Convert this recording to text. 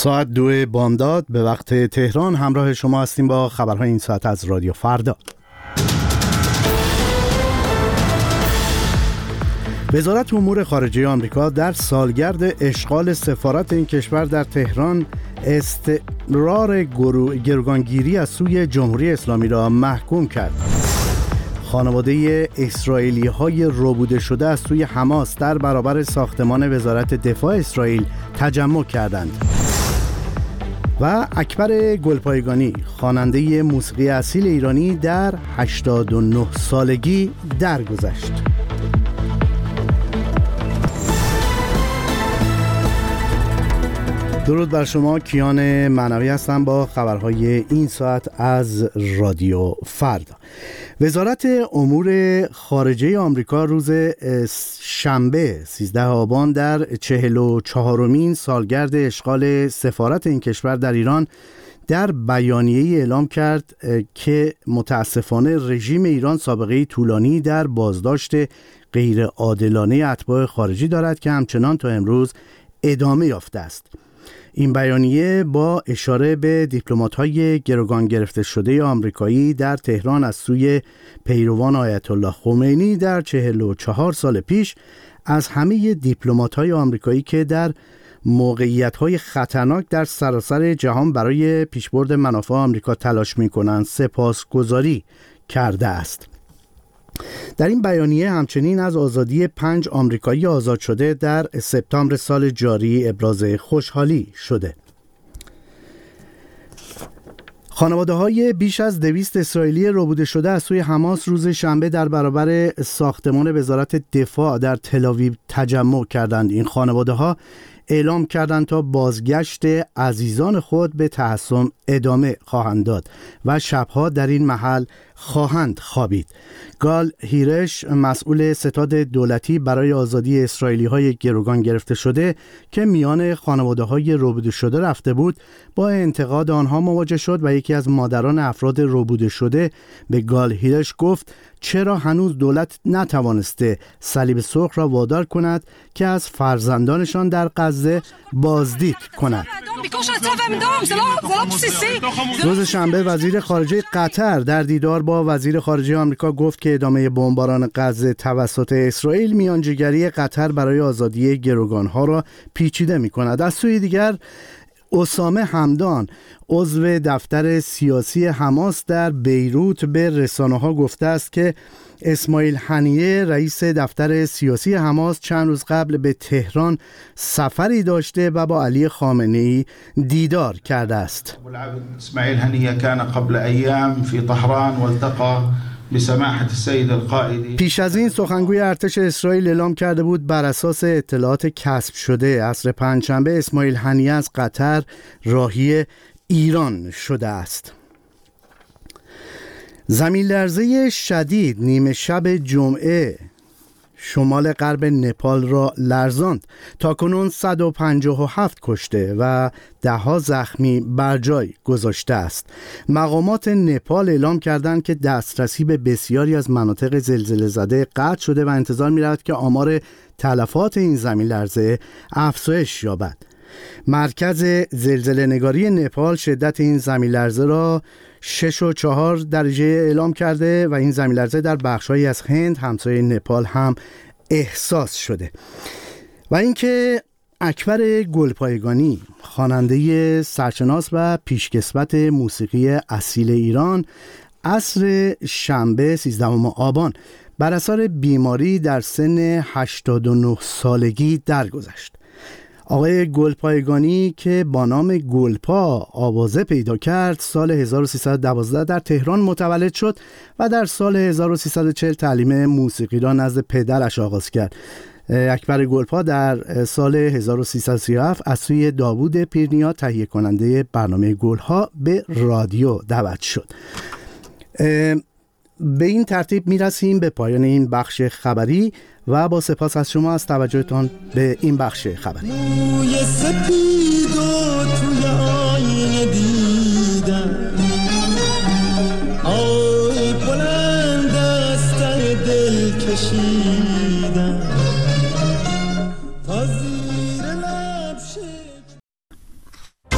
ساعت 2 بامداد به وقت تهران همراه شما هستیم با خبرهای این ساعت از رادیو فردا. وزارت امور خارجه آمریکا در سالگرد اشغال سفارت این کشور در تهران استمرار گروگانگیری از سوی جمهوری اسلامی را محکوم کرد. خانواده اسرائیلی‌های ربوده شده از سوی حماس در برابر ساختمان وزارت دفاع اسرائیل تجمع کردند. و اکبر گلپایگانی خواننده موسیقی اصیل ایرانی در 89 سالگی درگذشت. درود بر شما، کیان معنوی هستم با خبرهای این ساعت از رادیو فردا. وزارت امور خارجه آمریکا روز شنبه 13 آبان در 44مین سالگرد اشغال سفارت این کشور در ایران در بیانیه‌ای اعلام کرد که متاسفانه رژیم ایران سابقه طولانی در بازداشت غیر عادلانه اتباع خارجی دارد که همچنان تا امروز ادامه یافته است. این بیانیه با اشاره به دیپلمات‌های گروگان گرفته شده آمریکایی در تهران از سوی پیروان آیت الله خمینی در 44 سال پیش از همه دیپلمات‌های آمریکایی که در موقعیت‌های خطرناک در سراسر جهان برای پیشبرد منافع آمریکا تلاش می‌کنند سپاسگزاری کرده است. در این بیانیه همچنین از آزادی 5 آمریکایی آزاد شده در سپتامبر سال جاری ابراز خوشحالی شده. خانواده‌های بیش از 200 اسرائیلی ربوده شده از سوی حماس روز شنبه در برابر ساختمان وزارت دفاع در تل‌آویو تجمع کردند. این خانواده‌ها اعلام کردند تا بازگشت عزیزان خود به تحصن ادامه خواهند داد و شبها در این محل خواهند خوابید. گال هیرش، مسئول ستاد دولتی برای آزادی اسرائیلی‌های گروگان گرفته شده که میان خانواده‌های ربوده شده رفته بود، با انتقاد آنها مواجه شد و یکی از مادران افراد ربوده شده به گال هیرش گفت چرا هنوز دولت نتوانسته صلیب سرخ را وادار کند که از فرزندانشان در غزه بازدید کند. روز شنبه وزیر خارجه قطر در دیدار با وزیر خارجه آمریکا گفت که ادامه بمباران غزه توسط اسرائیل میانجیگری قطر برای آزادی گروگانها را پیچیده می‌کند. از سوی دیگر اسامه همدان، عضو دفتر سیاسی حماس در بیروت، به رسانه‌ها گفته است که اسماعیل هنیه، رئیس دفتر سیاسی حماس، چند روز قبل به تهران سفری داشته و با علی خامنه‌ای دیدار کرده است. اسماعیل هنیه كان قبل ایام فی طهران والتقى بسماحة السيد القائد. پیش از این سخنگوی ارتش اسرائیل اعلام کرده بود بر اساس اطلاعات کسب شده عصر پنجشنبه اسماعیل هنیه از قطر راهی ایران شده است. زمین لرزه شدید نیمه شب جمعه شمال غرب نپال را لرزاند. تاکنون 157 کشته و ده‌ها زخمی بر جای گذاشته است. مقامات نپال اعلام کردند که دسترسی به بسیاری از مناطق زلزله زده قطع شده و انتظار می‌رود که آمار تلفات این زمین لرزه افزایش یابد. مرکز زلزله نگاری نپال شدت این زمین لرزه را 6.4 درجه اعلام کرده و این زمین لرزه در بخش‌هایی از هند همسایه نپال هم احساس شده. و اینکه اکبر گلپایگانی، خواننده سرشناس و پیشکسوت موسیقی اصیل ایران، عصر شنبه 13 آبان بر اثر بیماری در سن 89 سالگی درگذشت. آقای گلپایگانی که با نام گلپا آوازه پیدا کرد، سال 1312 در تهران متولد شد و در سال 1340 تعلیم موسیقی را نزد پدرش آغاز کرد. اکبر گلپا در سال 1337 از سوی داوود پیرنیا تهیه کننده برنامه گلها به رادیو دعوت شد. به این ترتیب میرسیم به پایان این بخش خبری و با سپاس از شما از توجهتان به این بخش خبری.